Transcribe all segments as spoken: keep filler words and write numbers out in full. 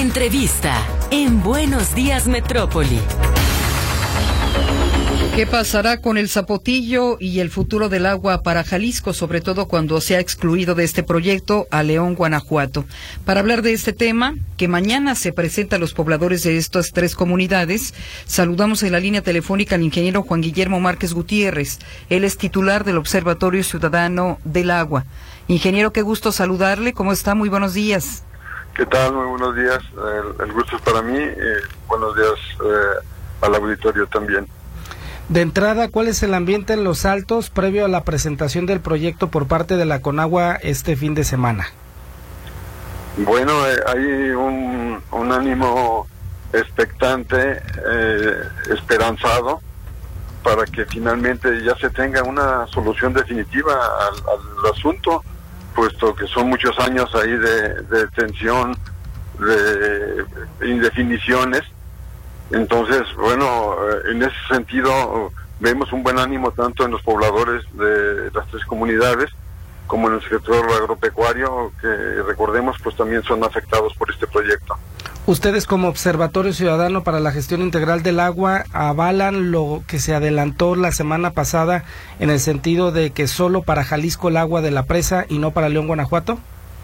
Entrevista en Buenos Días Metrópoli. ¿Qué pasará con el Zapotillo y el futuro del agua para Jalisco, sobre todo cuando se ha excluido de este proyecto a León, Guanajuato? Para hablar de este tema, que mañana se presenta a los pobladores de estas tres comunidades, saludamos en la línea telefónica al ingeniero Juan Guillermo Márquez Gutiérrez. Él es titular del Observatorio Ciudadano del Agua. Ingeniero, qué gusto saludarle. ¿Cómo está? Muy buenos días. ¿Qué tal? Muy buenos días. El, el gusto es para mí. Eh, buenos días eh, al auditorio también. De entrada, ¿cuál es el ambiente en Los Altos previo a la presentación del proyecto por parte de la Conagua este fin de semana? Bueno, eh, hay un, un ánimo expectante, eh, esperanzado, para que finalmente ya se tenga una solución definitiva al, al asunto, puesto que son muchos años ahí de, de tensión, de indefiniciones. Entonces, bueno, en ese sentido vemos un buen ánimo tanto en los pobladores de las tres comunidades como en el sector agropecuario, que recordemos pues también son afectados por este proyecto. Ustedes como Observatorio Ciudadano para la Gestión Integral del Agua avalan lo que se adelantó la semana pasada en el sentido de que solo para Jalisco el agua de la presa y no para León, Guanajuato.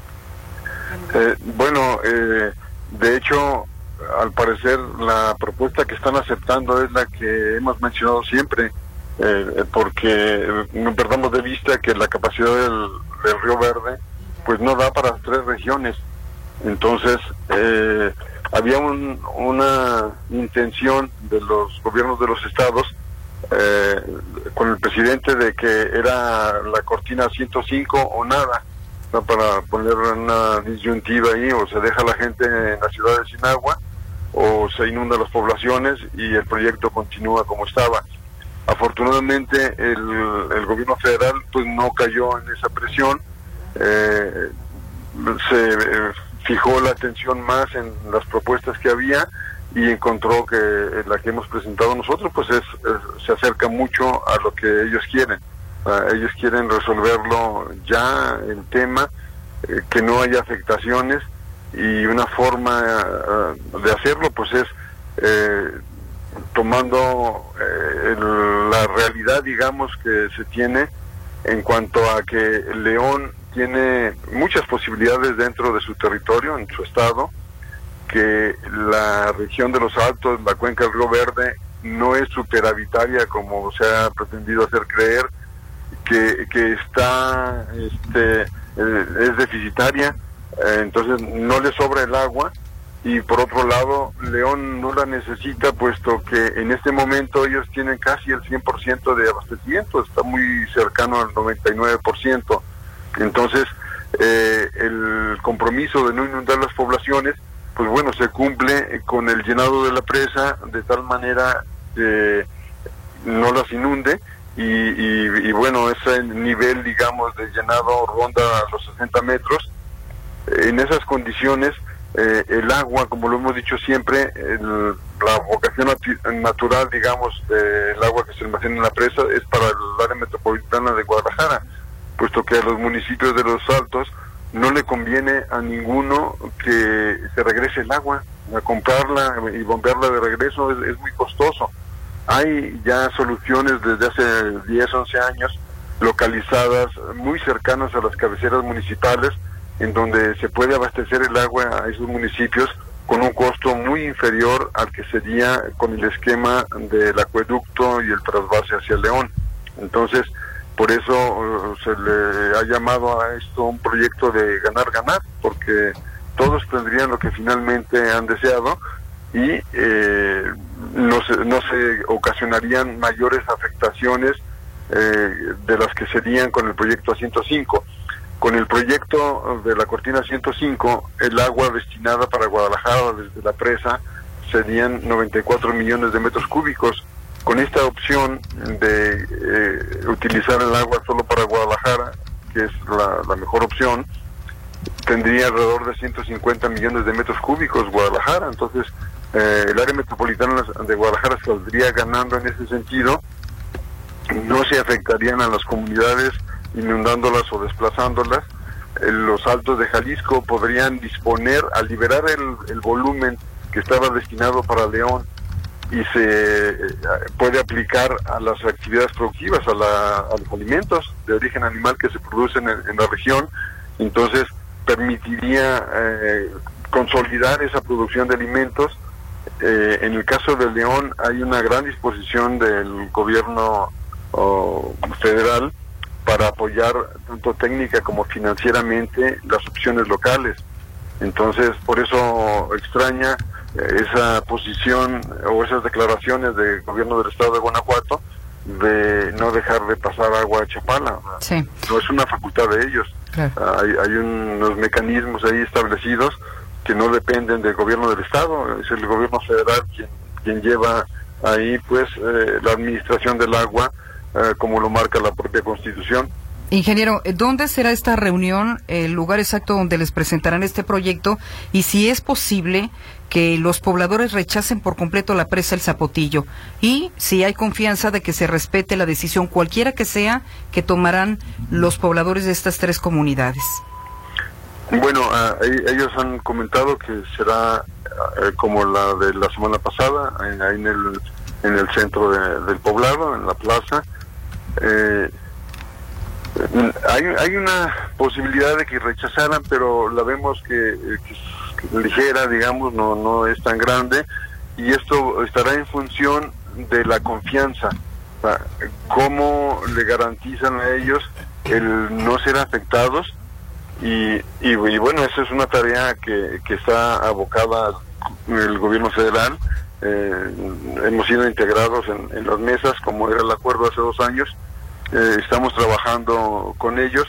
Eh, bueno, eh, de hecho, al parecer la propuesta que están aceptando es la que hemos mencionado siempre, eh, porque no perdamos de vista que la capacidad del, del Río Verde pues no da para las tres regiones. Entonces eh, había un, una intención de los gobiernos de los estados eh, con el presidente de que era la cortina ciento cinco o nada, ¿no? Para poner una disyuntiva ahí, o se deja a la gente en las ciudades sin agua o se inundan las poblaciones y el proyecto continúa como estaba. Afortunadamente el, el gobierno federal pues no cayó en esa presión, eh, se eh, fijó la atención más en las propuestas que había y encontró que la que hemos presentado nosotros pues es, es se acerca mucho a lo que ellos quieren. Uh, ellos quieren resolverlo ya el tema, eh, que no haya afectaciones, y una forma uh, de hacerlo pues es eh, tomando eh, el, la realidad, digamos, que se tiene en cuanto a que León tiene muchas posibilidades dentro de su territorio, en su estado, que la región de Los Altos, la cuenca del Río Verde, no es superavitaria como se ha pretendido hacer creer, que, que está este eh, es deficitaria, eh, entonces no le sobra el agua, y por otro lado León no la necesita, puesto que en este momento ellos tienen casi el cien por ciento de abastecimiento, está muy cercano al noventa y nueve por ciento. Entonces eh, el compromiso de no inundar las poblaciones pues bueno, se cumple con el llenado de la presa de tal manera que no las inunde. Y, y, y bueno, ese nivel, digamos, de llenado ronda los sesenta metros. En esas condiciones, eh, el agua, como lo hemos dicho siempre, el, la vocación nat- natural, digamos, del agua que se almacena en la presa es para el área metropolitana de Guadalajara, puesto que a los municipios de Los Altos no le conviene a ninguno que se regrese el agua. A comprarla y bombearla de regreso es, es muy costoso. Hay ya soluciones desde hace diez, once años localizadas muy cercanas a las cabeceras municipales, en donde se puede abastecer el agua a esos municipios con un costo muy inferior al que sería con el esquema del acueducto y el trasvase hacia León. Entonces, por eso uh, se le ha llamado a esto un proyecto de ganar-ganar, porque todos tendrían lo que finalmente han deseado y eh, no se, no se ocasionarían mayores afectaciones eh, de las que serían con el proyecto ciento cinco. Con el proyecto de la cortina ciento cinco, el agua destinada para Guadalajara desde la presa serían noventa y cuatro millones de metros cúbicos. Con esta opción de eh, utilizar el agua solo para Guadalajara, que es la, la mejor opción, tendría alrededor de ciento cincuenta millones de metros cúbicos Guadalajara. Entonces eh, el área metropolitana de Guadalajara saldría ganando en ese sentido. No se afectarían a las comunidades inundándolas o desplazándolas, eh, los Altos de Jalisco podrían disponer, al liberar el, el volumen que estaba destinado para León, y se eh, puede aplicar a las actividades productivas, a, la, a los alimentos de origen animal que se producen en, en la región. Entonces permitiría eh, consolidar esa producción de alimentos. Eh, en el caso de León hay una gran disposición del gobierno oh, federal para apoyar tanto técnica como financieramente las opciones locales. Entonces, por eso extraña eh, esa posición o esas declaraciones del gobierno del estado de Guanajuato de no dejar de pasar agua a Chapala. Sí. No es una facultad de ellos. Claro. Hay, hay unos mecanismos ahí establecidos que no dependen del gobierno del estado, es el gobierno federal quien, quien lleva ahí pues eh, la administración del agua, eh, como lo marca la propia Constitución. Ingeniero, ¿dónde será esta reunión, el lugar exacto donde les presentarán este proyecto, y si es posible que los pobladores rechacen por completo la presa El Zapotillo, y si hay confianza de que se respete la decisión cualquiera que sea que tomarán los pobladores de estas tres comunidades? Bueno, uh, ellos han comentado que será uh, como la de la semana pasada, en, ahí en el, en el centro de, del poblado, en la plaza. Eh, hay, hay una posibilidad de que rechazaran, pero la vemos que, que es ligera, digamos, no, no es tan grande, y esto estará en función de la confianza. O sea, cómo le garantizan a ellos el no ser afectados. Y, y, y bueno, esa es una tarea que, que está abocada el gobierno federal. Eh, hemos sido integrados en, en las mesas, como era el acuerdo hace dos años. Eh, estamos trabajando con ellos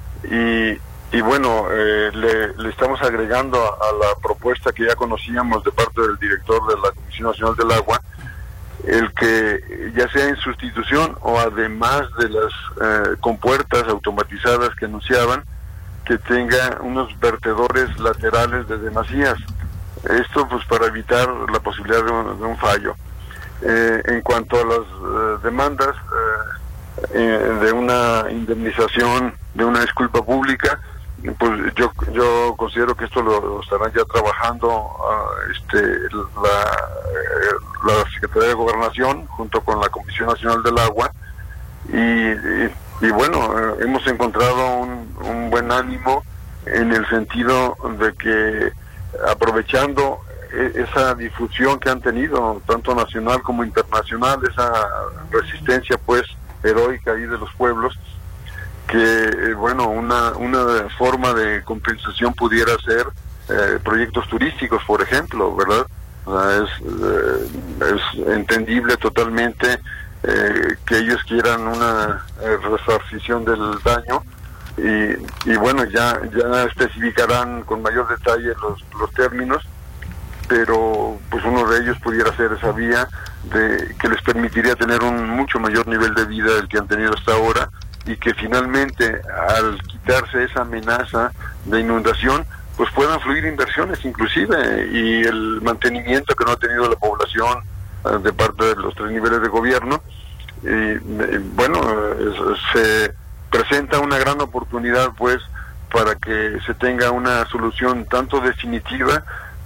y, y bueno, eh, le, le estamos agregando a, a la propuesta que ya conocíamos de parte del director de la Comisión Nacional del Agua, el que ya sea en sustitución o además de las eh, compuertas automatizadas que anunciaban, que tenga unos vertedores laterales de demasías. Esto pues para evitar la posibilidad de un, de un fallo. Eh, en cuanto a las eh, demandas eh, eh, de una indemnización, de una disculpa pública, pues yo yo considero que esto lo, lo estarán ya trabajando uh, este la, eh, la Secretaría de Gobernación junto con la Comisión Nacional del Agua, y, y Y bueno, eh, hemos encontrado un, un buen ánimo en el sentido de que, aprovechando e esa difusión que han tenido, tanto nacional como internacional, esa resistencia pues heroica ahí de los pueblos, que eh, bueno, una, una forma de compensación pudiera ser eh, proyectos turísticos, por ejemplo, ¿verdad? O sea, es, eh, es entendible totalmente Eh, que ellos quieran una eh, resarcición del daño, y, y bueno, ya ya especificarán con mayor detalle los, los términos, pero pues uno de ellos pudiera ser esa vía de que les permitiría tener un mucho mayor nivel de vida del que han tenido hasta ahora, y que finalmente al quitarse esa amenaza de inundación pues puedan fluir inversiones inclusive, y el mantenimiento que no ha tenido la población de parte de los tres niveles de gobierno. Y bueno, se presenta una gran oportunidad pues para que se tenga una solución tanto definitiva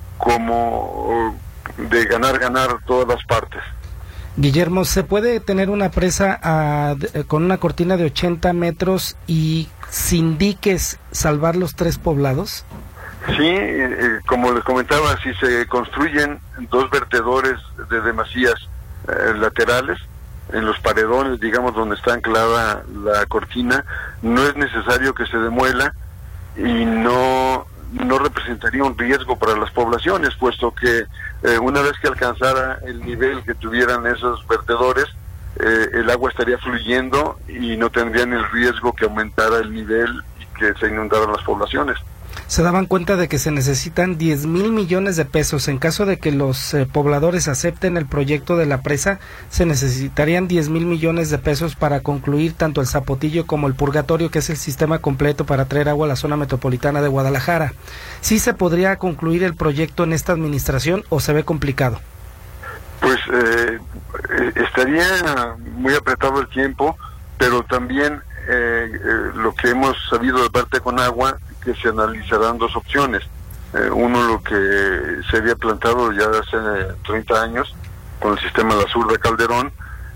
como de ganar ganar todas las partes. Guillermo, ¿se puede tener una presa a, con una cortina de ochenta metros y sin diques salvar los tres poblados? Sí, eh, como les comentaba, si se construyen dos vertedores de demasías eh, laterales en los paredones, digamos, donde está anclada la cortina, no es necesario que se demuela, y no no representaría un riesgo para las poblaciones, puesto que eh, una vez que alcanzara el nivel que tuvieran esos vertedores, eh, el agua estaría fluyendo y no tendrían el riesgo que aumentara el nivel y que se inundaran las poblaciones. Se daban cuenta de que se necesitan diez mil millones de pesos. En caso de que los eh, pobladores acepten el proyecto de la presa, se necesitarían diez mil millones de pesos para concluir tanto el Zapotillo como el Purgatorio, que es el sistema completo para traer agua a la zona metropolitana de Guadalajara. ¿Sí se podría concluir el proyecto en esta administración o se ve complicado? Pues eh, estaría muy apretado el tiempo, pero también eh, eh, lo que hemos sabido de parte con agua, que se analizarán dos opciones. Eh, uno, lo que se había plantado ya hace treinta años con el sistema de Sur de Calderón,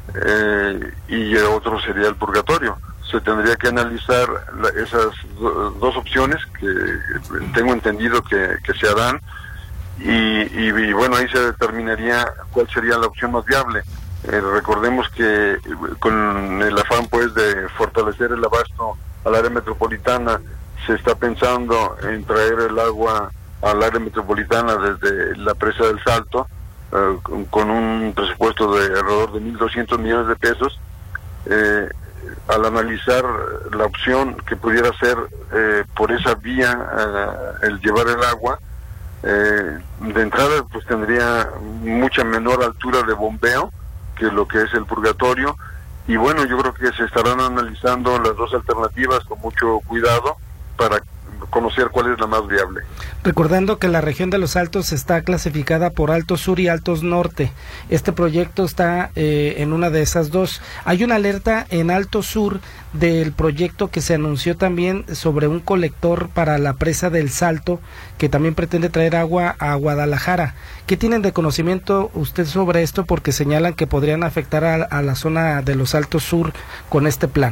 eh, y el otro sería el purgatorio. Se tendría que analizar la, esas do, dos opciones que tengo entendido que, que se harán, y, y, y bueno, ahí se determinaría cuál sería la opción más viable. Eh, recordemos que con el afán pues de fortalecer el abasto al área metropolitana, se está pensando en traer el agua al área metropolitana desde la presa del Salto, eh, con, con un presupuesto de alrededor de mil doscientos millones de pesos. Eh, al analizar la opción que pudiera ser eh, por esa vía eh, el llevar el agua, eh, de entrada pues tendría mucha menor altura de bombeo que lo que es el purgatorio, y bueno, yo creo que se estarán analizando las dos alternativas con mucho cuidado para conocer cuál es la más viable. Recordando que la región de los Altos está clasificada por Altos Sur y Altos Norte. Este proyecto está eh, en una de esas dos. Hay una alerta en Altos Sur del proyecto que se anunció también sobre un colector para la presa del Salto, que también pretende traer agua a Guadalajara. ¿Qué tienen de conocimiento usted sobre esto? Porque señalan que podrían afectar a, a la zona de los Altos Sur con este plan.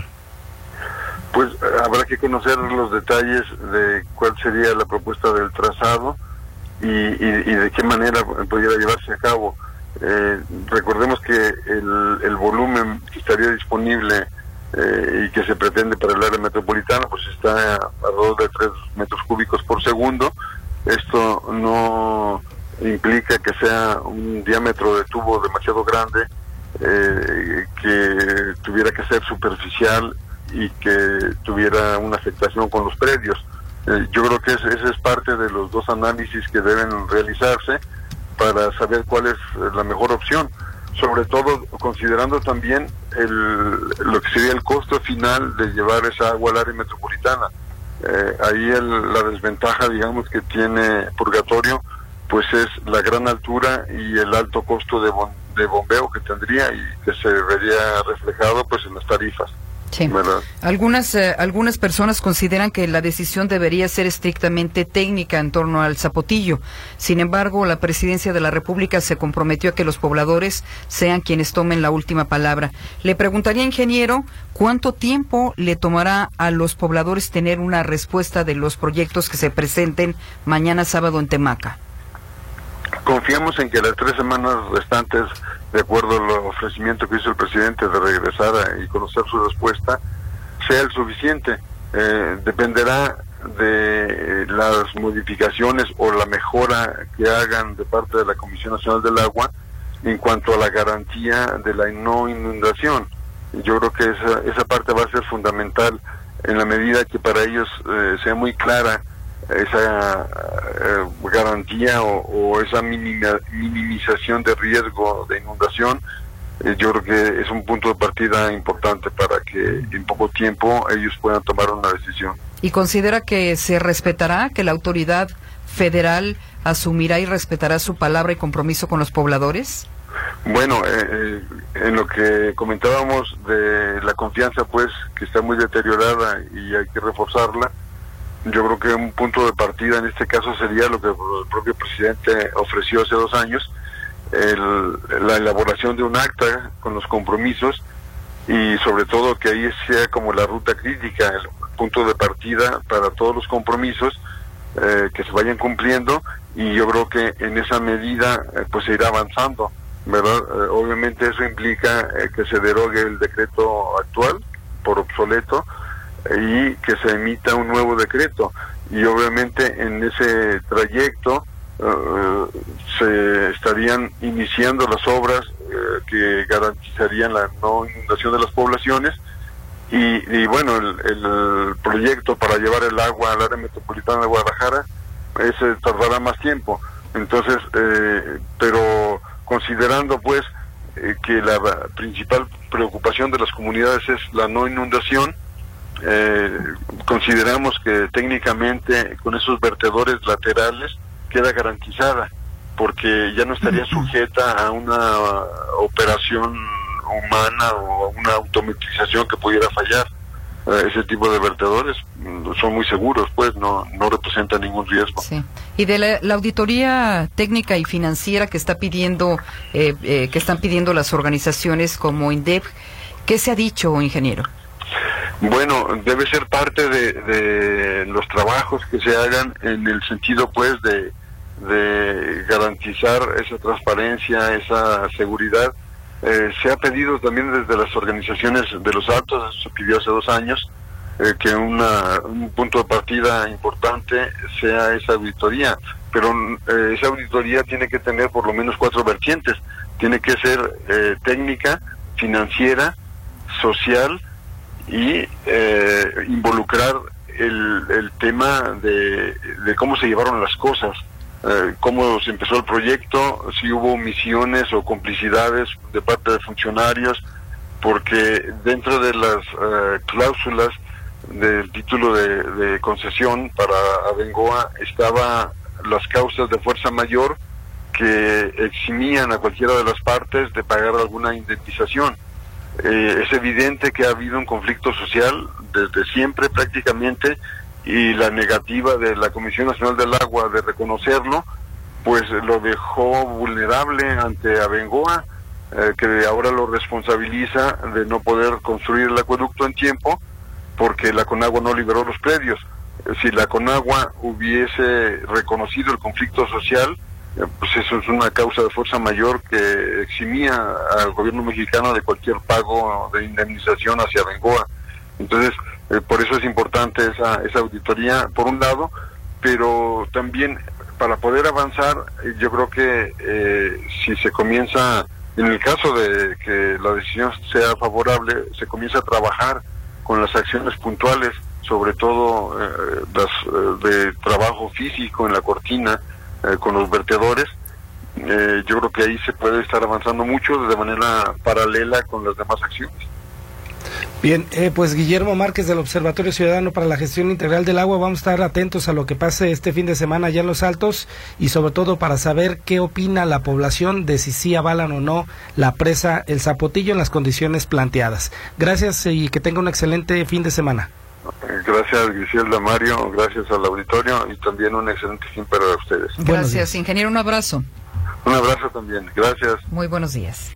Pues habrá que conocer los detalles de cuál sería la propuesta del trazado y, y, y de qué manera pudiera llevarse a cabo. Eh, recordemos que el, el volumen que estaría disponible eh, y que se pretende para el área metropolitana pues está alrededor de tres metros cúbicos por segundo. Esto no implica que sea un diámetro de tubo demasiado grande, eh, que tuviera que ser superficial y que tuviera una afectación con los predios. Eh, yo creo que ese, ese es parte de los dos análisis que deben realizarse para saber cuál es la mejor opción, sobre todo considerando también el, lo que sería el costo final de llevar esa agua al área metropolitana. Eh, ahí el, la desventaja, digamos, que tiene Purgatorio, pues es la gran altura y el alto costo de, bom, de bombeo que tendría y que se vería reflejado pues en las tarifas. Sí. Algunas eh, algunas personas consideran que la decisión debería ser estrictamente técnica en torno al zapotillo. Sin embargo, la Presidencia de la República se comprometió a que los pobladores sean quienes tomen la última palabra. Le preguntaría, ingeniero, ¿cuánto tiempo le tomará a los pobladores tener una respuesta de los proyectos que se presenten mañana sábado en Temaca? Confiamos en que las tres semanas restantes, de acuerdo al ofrecimiento que hizo el presidente de regresar a, y conocer su respuesta, sea el suficiente. Eh, dependerá de las modificaciones o la mejora que hagan de parte de la Comisión Nacional del Agua en cuanto a la garantía de la no inundación. Yo creo que esa, esa parte va a ser fundamental en la medida que para ellos eh, sea muy clara esa eh, garantía o, o esa minima, minimización de riesgo de inundación. Eh, yo creo que es un punto de partida importante para que en poco tiempo ellos puedan tomar una decisión. ¿Y considera que se respetará, que la autoridad federal asumirá y respetará su palabra y compromiso con los pobladores? Bueno, eh, en lo que comentábamos de la confianza, pues, que está muy deteriorada y hay que reforzarla, yo creo que un punto de partida en este caso sería lo que el propio presidente ofreció hace dos años, el, la elaboración de un acta con los compromisos y sobre todo que ahí sea como la ruta crítica, el punto de partida para todos los compromisos eh, que se vayan cumpliendo, y yo creo que en esa medida eh, pues se irá avanzando, ¿verdad? Eh, obviamente eso implica eh, que se derogue el decreto actual por obsoleto y que se emita un nuevo decreto, y obviamente en ese trayecto uh, se estarían iniciando las obras uh, que garantizarían la no inundación de las poblaciones, y, y bueno, el, el proyecto para llevar el agua al área metropolitana de Guadalajara ese tardará más tiempo. Entonces, eh, pero considerando pues eh, que la principal preocupación de las comunidades es la no inundación, Eh, consideramos que técnicamente con esos vertedores laterales queda garantizada, porque ya no estaría sujeta a una operación humana o a una automatización que pudiera fallar. eh, ese tipo de vertedores son muy seguros, pues no no representan ningún riesgo. Sí. Y de la, la auditoría técnica y financiera que está pidiendo, eh, eh, que están pidiendo las organizaciones como INDEP, ¿qué se ha dicho, ingeniero? Bueno, debe ser parte de, de los trabajos que se hagan en el sentido, pues, de, de garantizar esa transparencia, esa seguridad. Eh, se ha pedido también desde las organizaciones de los altos, se pidió hace dos años, eh, que una, un punto de partida importante sea esa auditoría, pero eh, esa auditoría tiene que tener por lo menos cuatro vertientes. Tiene que ser eh, técnica, financiera, social y eh, involucrar el, el tema de, de cómo se llevaron las cosas, eh, cómo se empezó el proyecto, si hubo omisiones o complicidades de parte de funcionarios, porque dentro de las eh, cláusulas del título de, de concesión para Abengoa estaba las causas de fuerza mayor que eximían a cualquiera de las partes de pagar alguna indemnización. Eh, es evidente que ha habido un conflicto social desde siempre prácticamente, y la negativa de la Comisión Nacional del Agua de reconocerlo, pues lo dejó vulnerable ante Abengoa, eh, que ahora lo responsabiliza de no poder construir el acueducto en tiempo porque la Conagua no liberó los predios. Si la Conagua hubiese reconocido el conflicto social, pues eso es una causa de fuerza mayor que eximía al gobierno mexicano de cualquier pago de indemnización hacia Abengoa. Entonces, eh, por eso es importante esa, esa auditoría, por un lado, pero también para poder avanzar, eh, yo creo que eh, si se comienza, en el caso de que la decisión sea favorable, se comienza a trabajar con las acciones puntuales, sobre todo eh, las eh, de trabajo físico en la cortina, Eh, con los vertedores. Eh, yo creo que ahí se puede estar avanzando mucho de manera paralela con las demás acciones. Bien, eh, pues Guillermo Márquez del Observatorio Ciudadano para la Gestión Integral del Agua, vamos a estar atentos a lo que pase este fin de semana allá en Los Altos, y sobre todo para saber qué opina la población de si sí avalan o no la presa El Zapotillo en las condiciones planteadas. Gracias y que tenga un excelente fin de semana. Gracias, Griselda, Mario, gracias al auditorio y también un excelente fin para ustedes. Gracias, ingeniero, un abrazo. Un abrazo también, gracias. Muy buenos días.